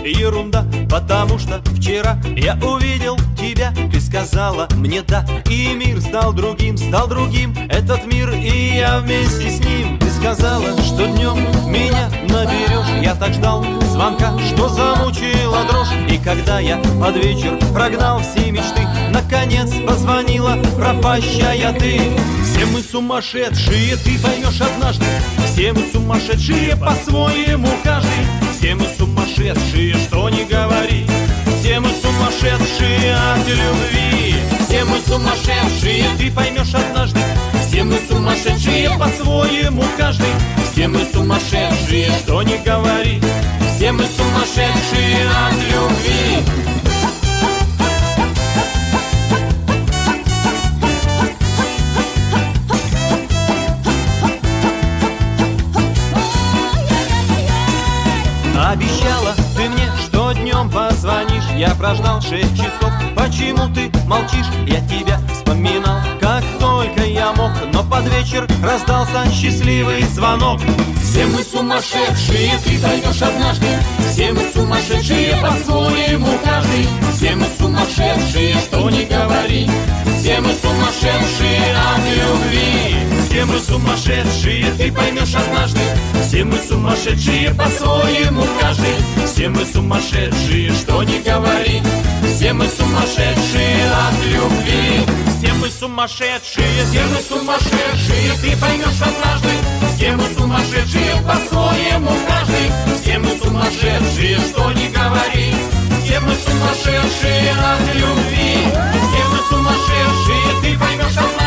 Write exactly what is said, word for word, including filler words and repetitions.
ерунда, потому что вчера я увидел тебя. Ты сказала мне да, и мир стал другим, стал другим этот мир, и я вместе с ним. Ты сказала, что днем меня наберешь. Я так ждал звонка, что замучила дрожь. И когда я под вечер прогнал все мечты, наконец позвонила пропащая ты. Все мы сумасшедшие, ты поймешь однажды. Все мы сумасшедшие по-своему каждый. Все мы сумасшедшие, что ни говори. Все мы сумасшедшие от любви. Все мы сумасшедшие, ты поймешь однажды. Все мы сумасшедшие по-своему каждый. Все мы сумасшедшие, что ни говори. Все мы сумасшедшие от любви. Обещала ты мне, что днем позвонишь. Я прождал шесть часов, почему ты молчишь? Я тебя вспоминал, как только я мог, но под вечер раздался счастливый звонок. Все мы сумасшедшие, ты поймешь однажды. Все мы сумасшедшие по-своему каждый. Все мы сумасшедшие, что ни говори. Все мы сумасшедшие от любви. Все мы сумасшедшие, ты поймешь однажды. Все мы сумасшедшие по-своему каждый. Все мы сумасшедшие, что ни говори. Все мы сумасшедшие от любви. Все мы сумасшедшие, все мы сумасшедшие, ты поймешь однажды. Все мы сумасшедшие по-своему каждый. Все мы сумасшедшие, что ни говори. Все мы сумасшедшие от любви. Все мы сумасшедшие, ты поймешь однажды.